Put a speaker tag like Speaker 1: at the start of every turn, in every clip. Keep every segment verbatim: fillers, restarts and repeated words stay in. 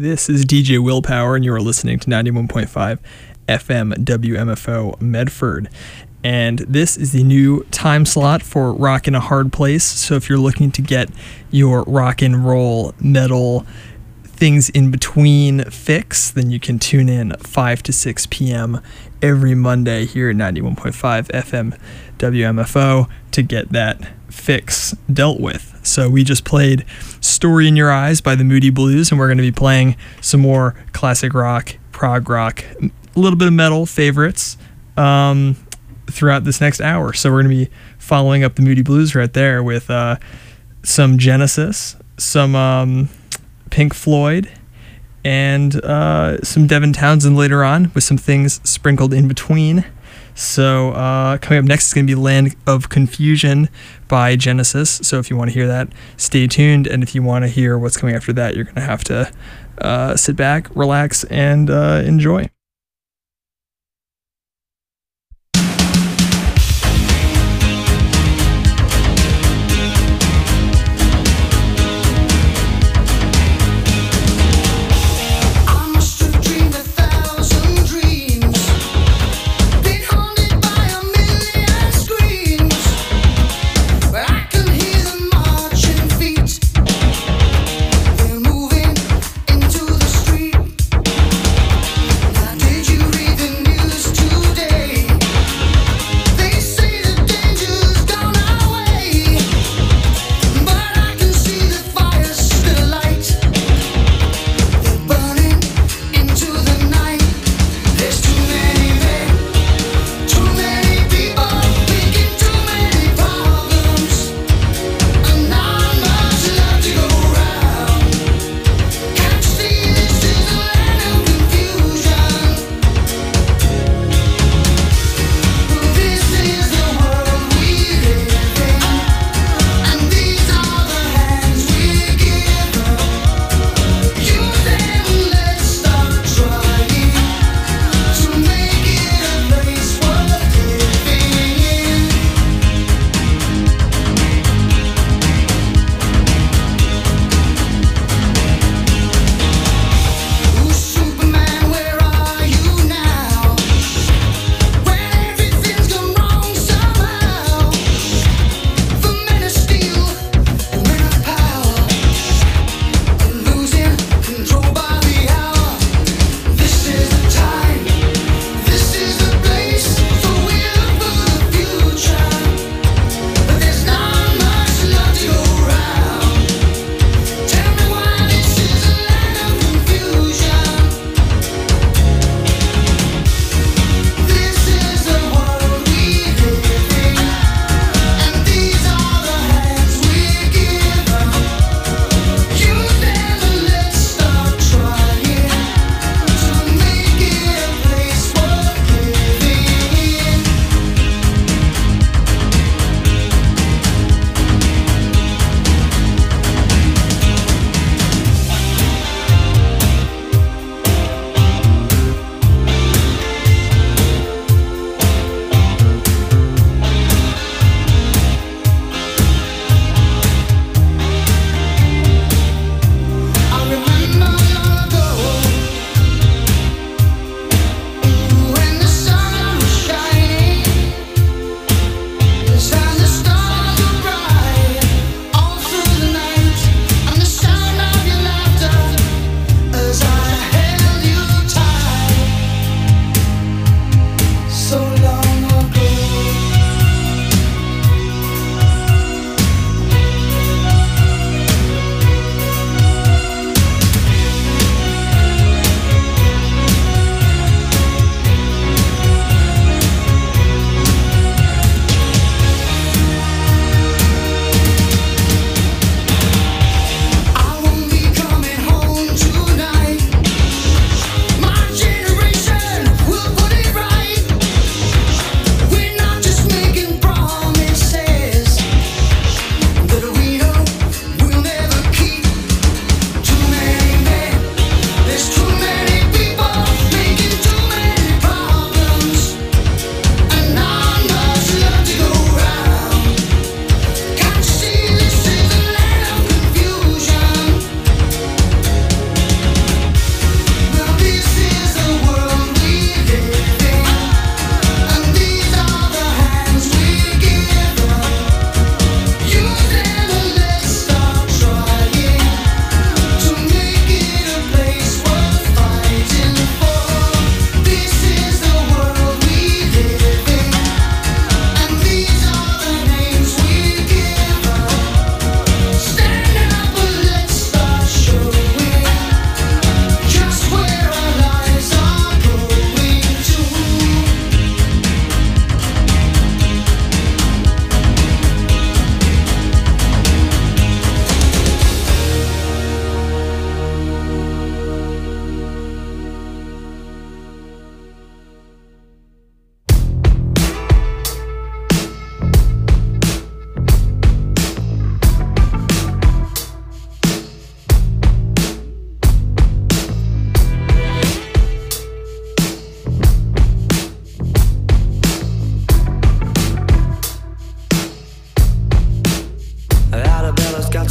Speaker 1: This is D J Willpower, and you are listening to ninety-one point five F M W M F O Medford. And this is the new time slot for Rock in a Hard Place. So if you're looking to get your rock and roll, metal, things in between fix, then you can tune in five to six p.m. every Monday here at ninety-one point five F M W M F O to get that fix dealt with. So we just played Story in Your Eyes by the Moody Blues, and we're going to be playing some more classic rock, prog rock, a little bit of metal favorites um, throughout this next hour. So we're going to be following up the Moody Blues right there with uh, some Genesis, some um, Pink Floyd, and uh, some Devin Townsend later on with some things sprinkled in between. So uh, coming up next is going to be Land of Confusion by Genesis. So if you want to hear that, stay tuned. And if you want to hear what's coming after that, you're going to have to uh, sit back, relax, and uh, enjoy.
Speaker 2: Moving into the street.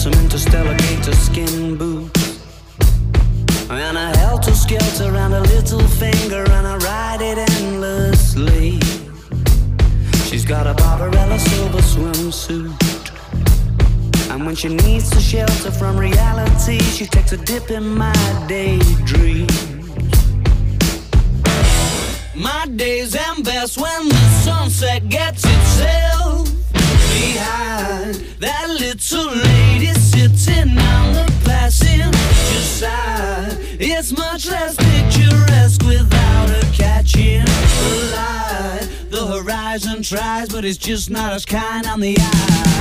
Speaker 2: some interstellar gator skin boots, and a helter-skelter and a little finger, and I ride it endlessly. She's got a Barbarella silver swimsuit, and when she needs to shelter from reality, she takes a dip in my daydreams. My days end best when the sunset gets itself behind that little lady sitting on the passenger side. It's much less picturesque without her catching the light. The horizon tries, but it's just not as kind on the eye.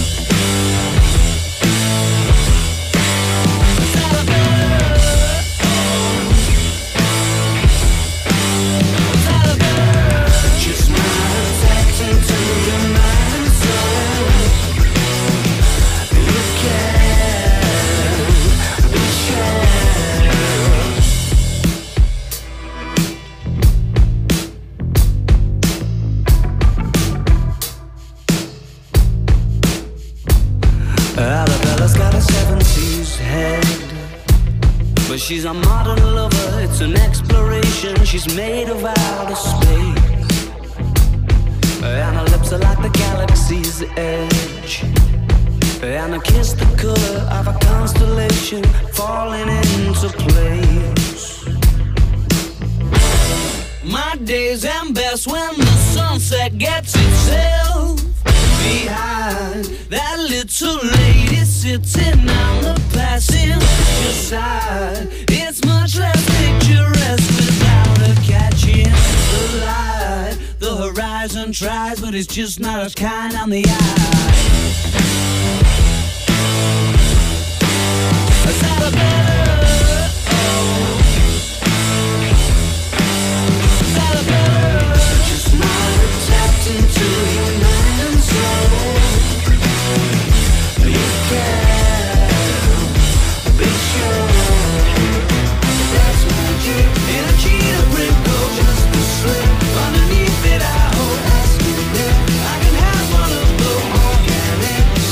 Speaker 2: Arabella's got a seventies head, but she's a modern lover, it's an exploration. She's made of outer space, and her lips are like the galaxy's edge, and her kiss the color of a constellation falling into place. My days end best when the sunset gets itself behind that little lady sitting on the passenger side. It's much less picturesque without her catching the light. The horizon tries, but it's just not as kind on the eye. Is that a bird? Oh. Is that a bird? Just not tapped into your mind and soul. You can be sure that's magic in a cheetah print coat, just a slip underneath it. I hope asking that I can have one of those organic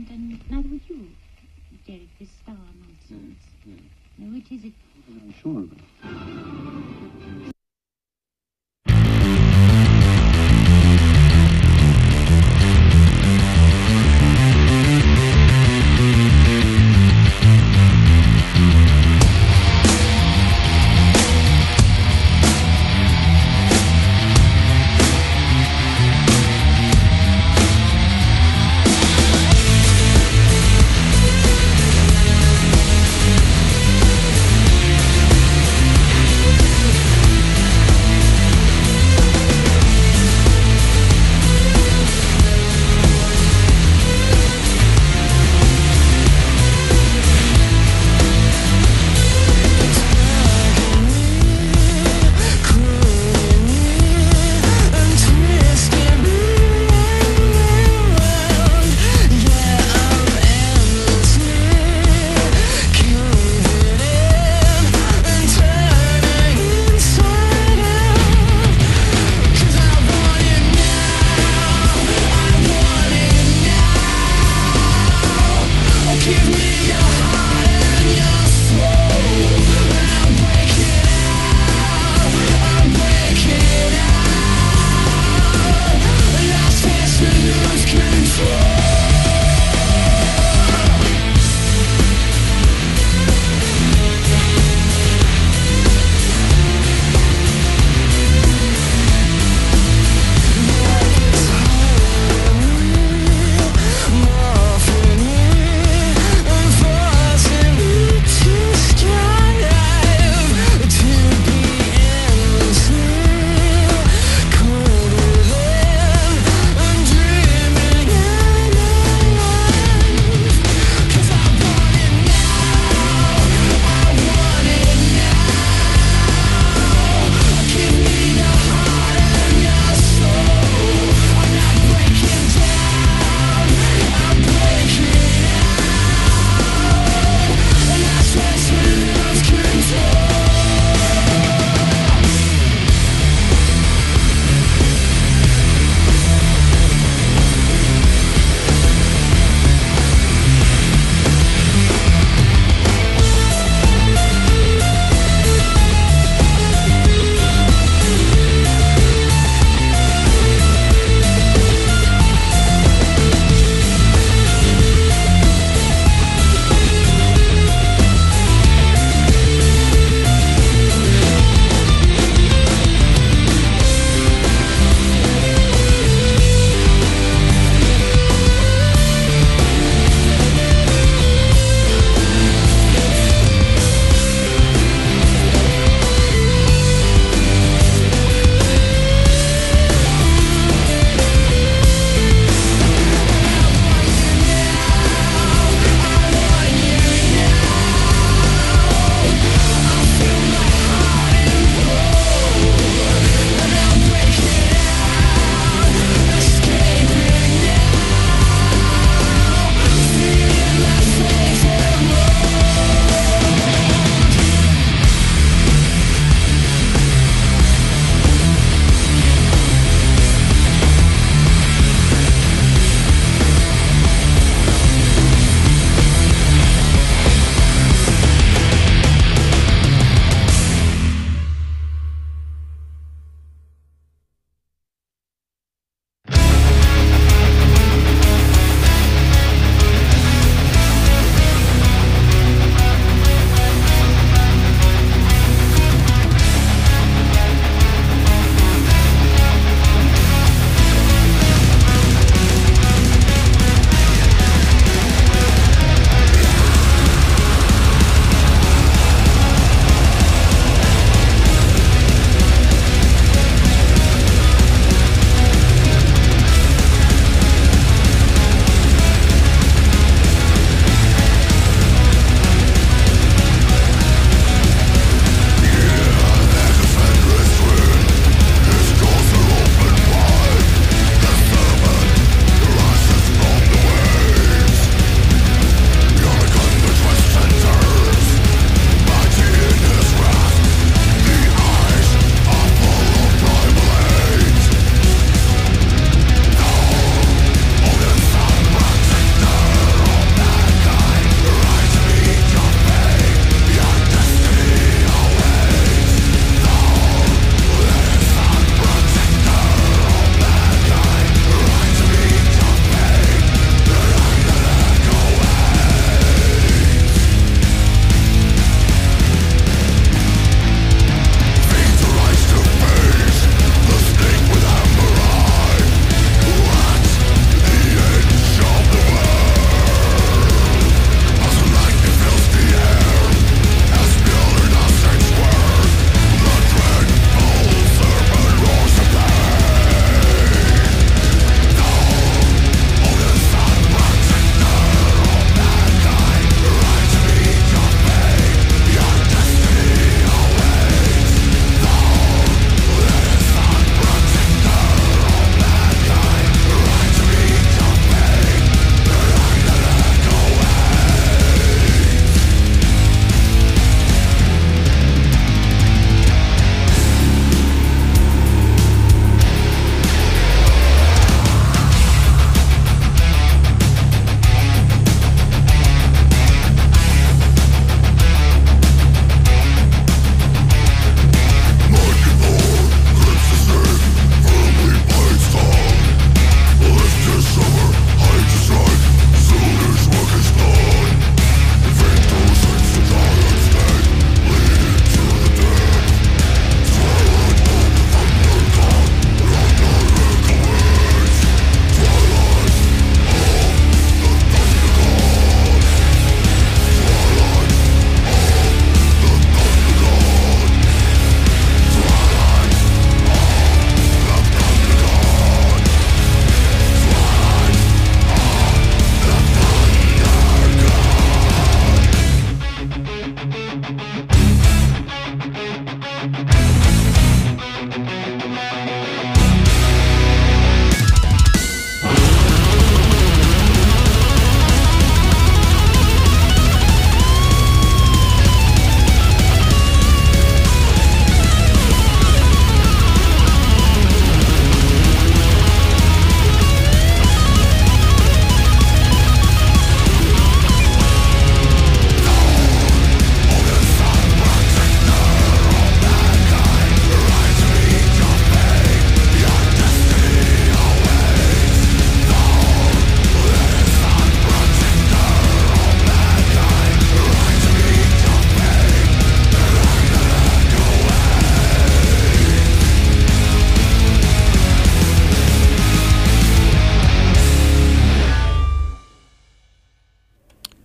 Speaker 3: and, and neither would you, Derek, this star nonsense.
Speaker 4: Mm, mm.
Speaker 3: No, it isn't.
Speaker 4: I'm sure of it.
Speaker 2: Thank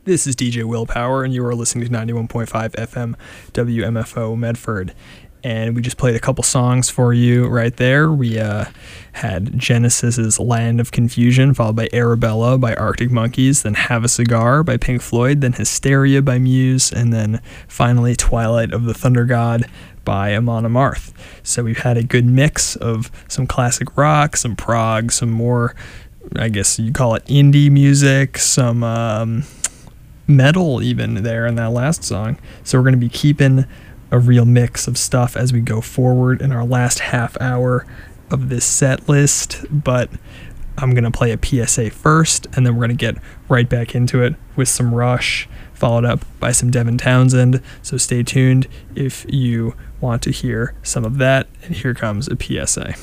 Speaker 1: This is D J Willpower, and you are listening to ninety-one point five F M W M F O Medford. And we just played a couple songs for you right there. We uh, had Genesis's Land of Confusion, followed by Arabella by Arctic Monkeys, then Have a Cigar by Pink Floyd, then Hysteria by Muse, and then finally Twilight of the Thunder God by Amon Amarth. So we've had a good mix of some classic rock, some prog, some more, I guess you call it indie music, some um, metal even there in that last song. So we're going to be keeping a real mix of stuff as we go forward in our last half hour of this set list, but I'm going to play a P S A first, and then we're going to get right back into it with some Rush, followed up by some Devin Townsend. So stay tuned if you want to hear some of that, and here comes a P S A.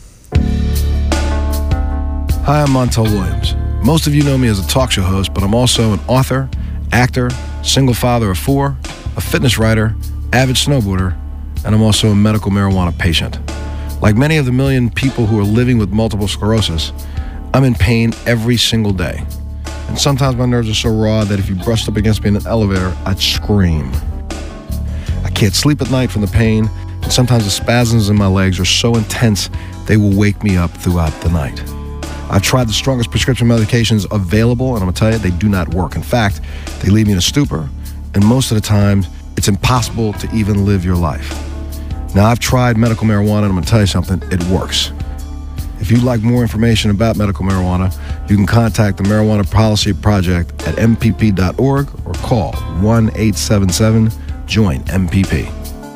Speaker 5: Hi, I'm Montel Williams. Most of you know me as a talk show host, but I'm also an author, actor, single father of four, a fitness writer, avid snowboarder, and I'm also a medical marijuana patient. Like many of the million people who are living with multiple sclerosis, I'm in pain every single day. And sometimes my nerves are so raw that if you brushed up against me in an elevator, I'd scream. I can't sleep at night from the pain, and sometimes the spasms in my legs are so intense they will wake me up throughout the night. I've tried the strongest prescription medications available, and I'm gonna tell you, they do not work. In fact, they leave me in a stupor, and most of the time, it's impossible to even live your life. Now, I've tried medical marijuana, and I'm gonna tell you something, it works. If you'd like more information about medical marijuana, you can contact the Marijuana Policy Project at M P P dot org or call one eight seven seven join M P P.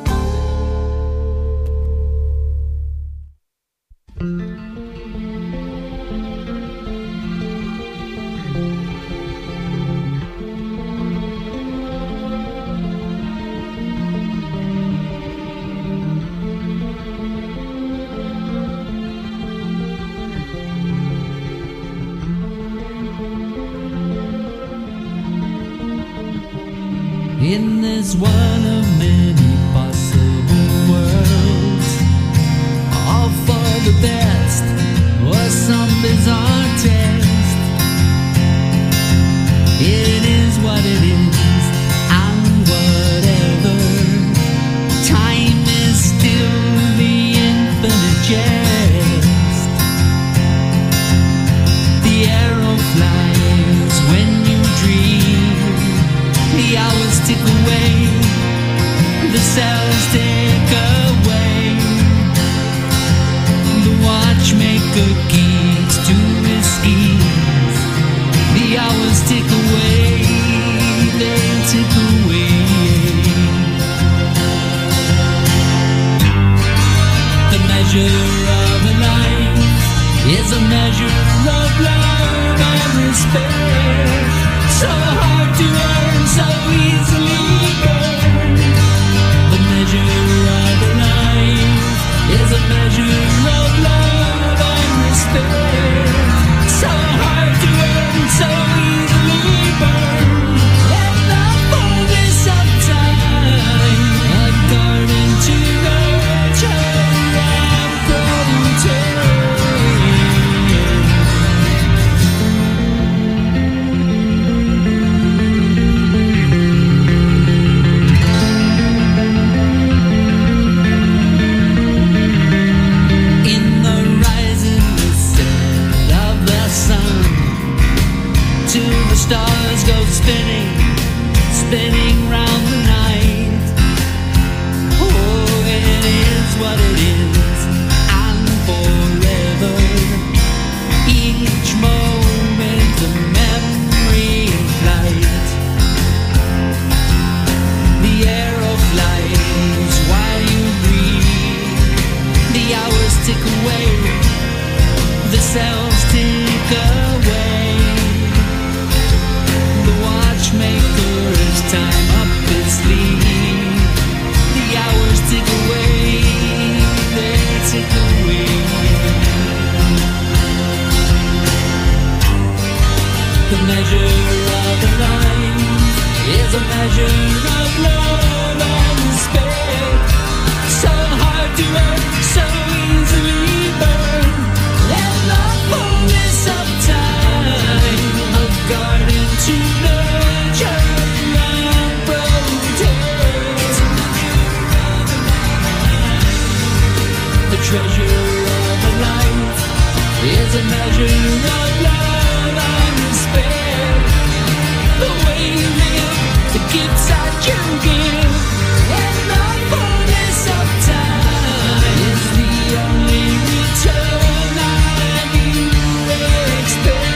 Speaker 2: In this one of many possible worlds, all for the best or some bizarre test. It is what it is, and whatever. Time is still the infinite jest. The arrow flies when you dream. The hours tick away, the cells tick away. The watchmaker keeps to his schemes. The hours tick away, they tick away. The measure of a life is a measure of love and respect. So hard to earn, so easily burned. The measure of a life is a measure of love and respect. So hard to earn, so easily burned. In the fullness of time, according to nature and protein. Stars go spinning, spinning round the night. Oh, it is what it is, and forever. Each moment a memory flight. The arrow flies while you breathe. The hours tick away, the cells tick away. Watchmaker is time up his sleeve. The hours tick away. treasure of a life is a measure of love and respect. The way you live, the gifts that you give, and the fullness of time is the only return that you expect.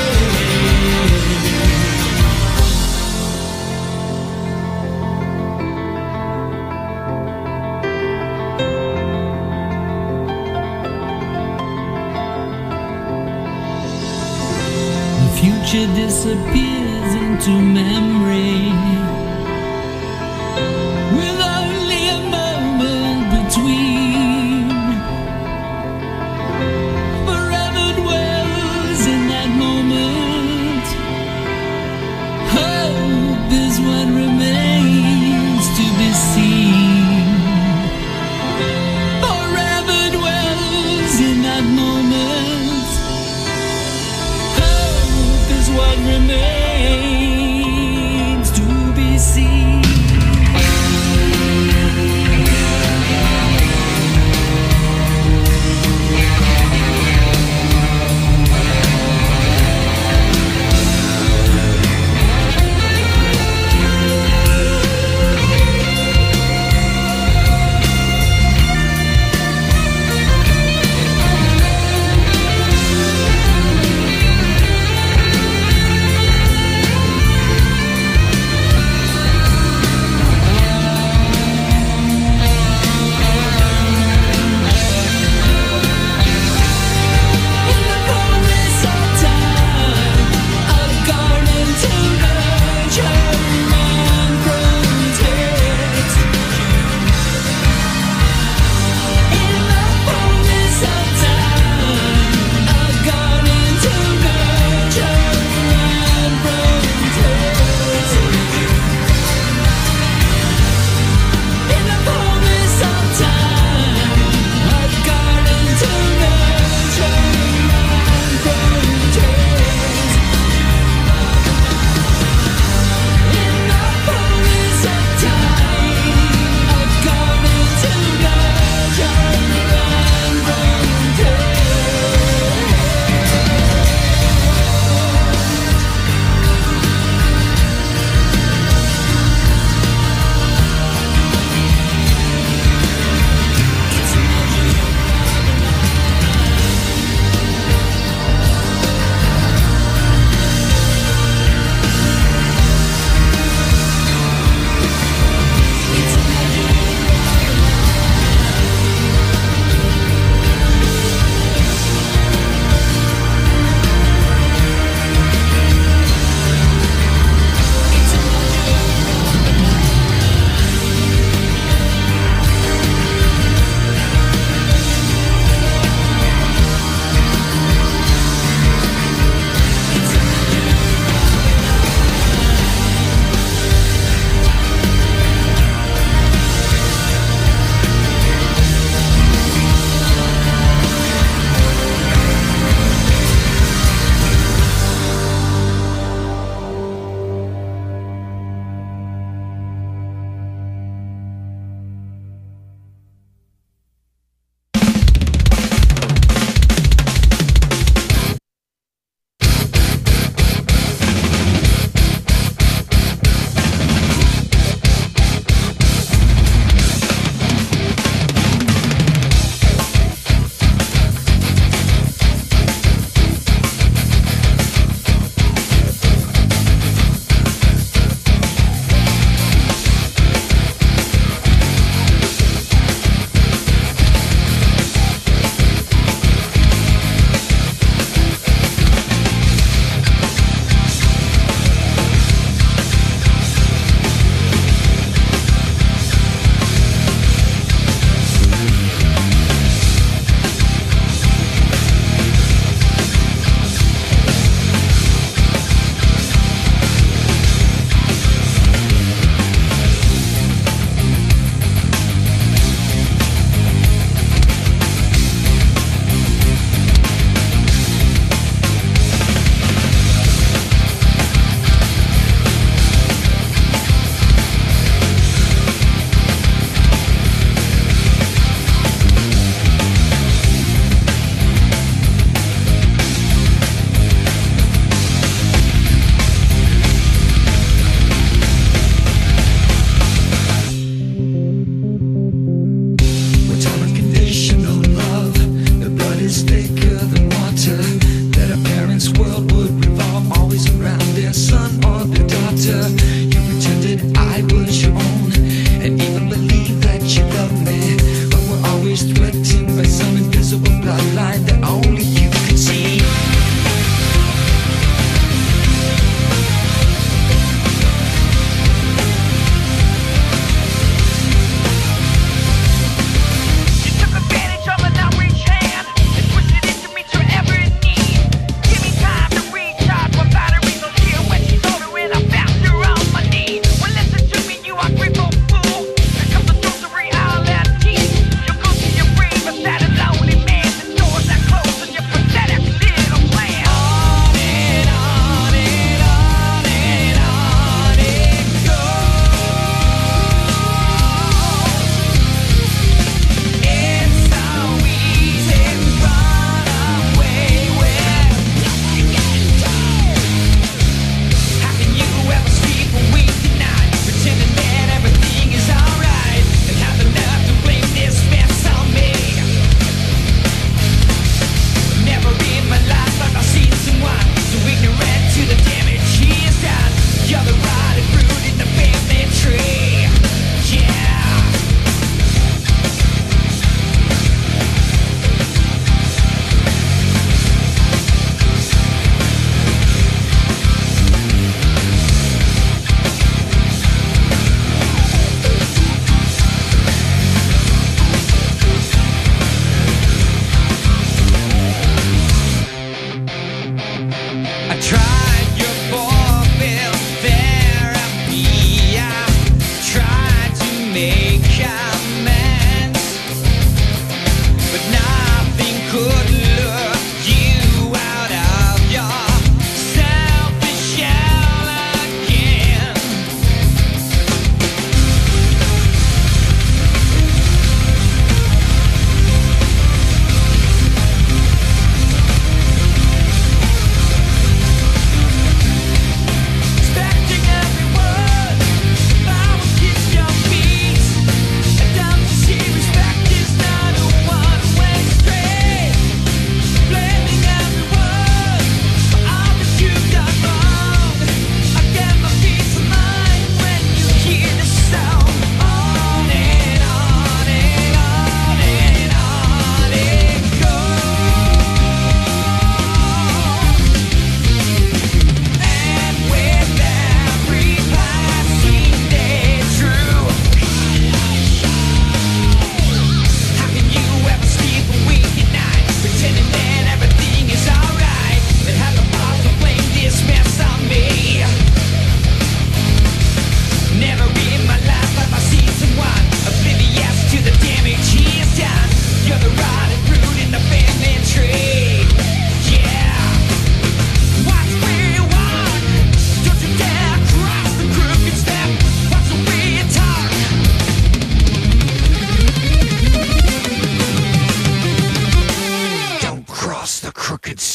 Speaker 2: Future disappears into memory with only a moment between. Forever dwells in that moment. Hope is what remains to be seen. Forever dwells in that moment. What remains to be seen.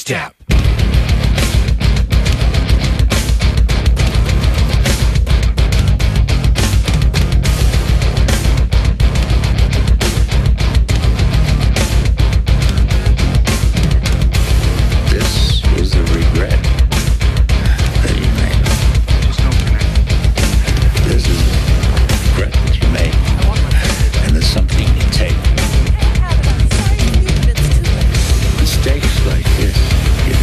Speaker 6: step.
Speaker 7: This is the regret that you made.
Speaker 4: There's no connection.
Speaker 7: This is the regret that you made. And there's something you take. Mistakes like this, you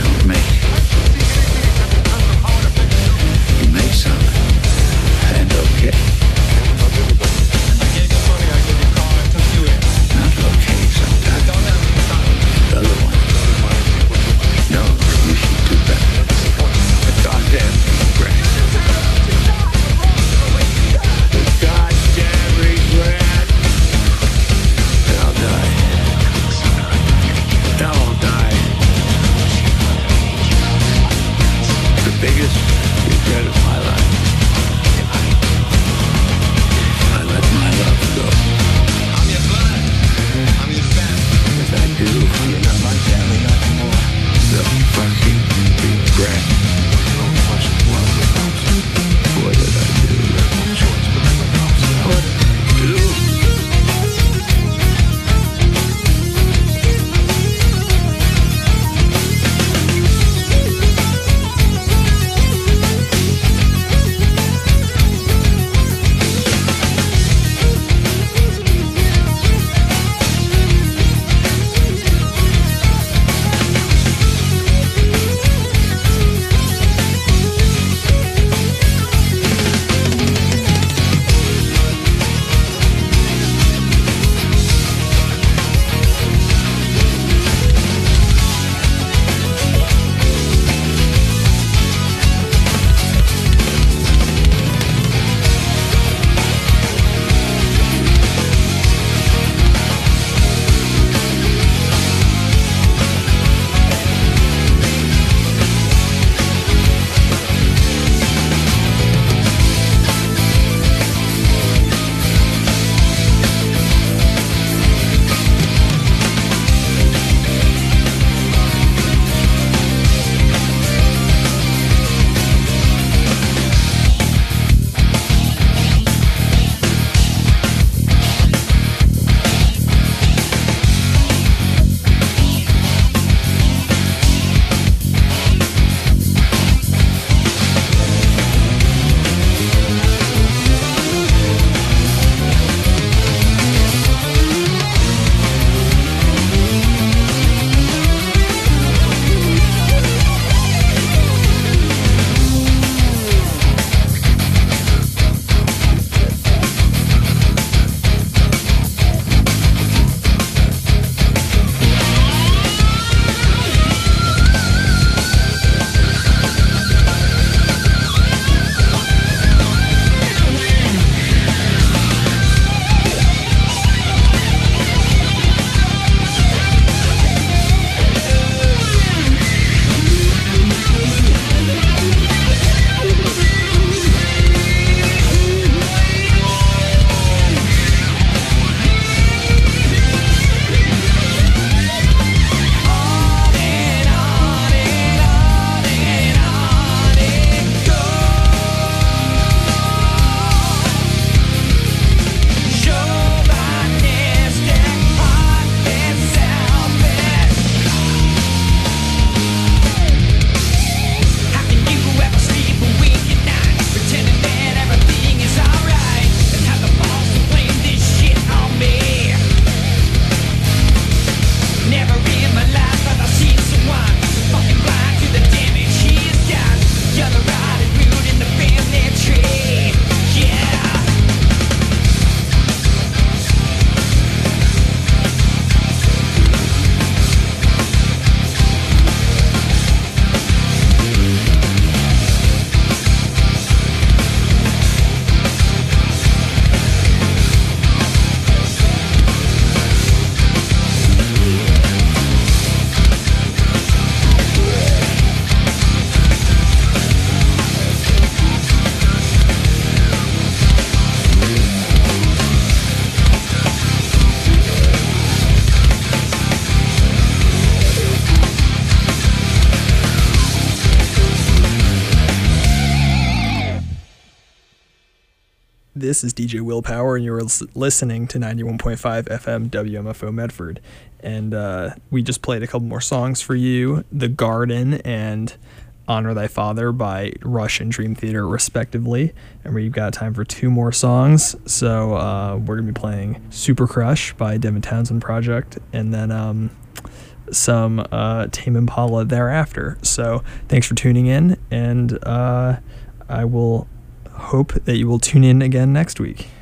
Speaker 1: This is D J Willpower, and you're lis- listening to ninety-one point five F M W M F O Medford. And uh, we just played a couple more songs for you, The Garden and Honor Thy Father by Rush and Dream Theater, respectively. And we've got time for two more songs. So uh, we're going to be playing Super Crush by Devin Townsend Project, and then um, some uh, Tame Impala thereafter. So thanks for tuning in, and uh, I will hope that you will tune in again next week.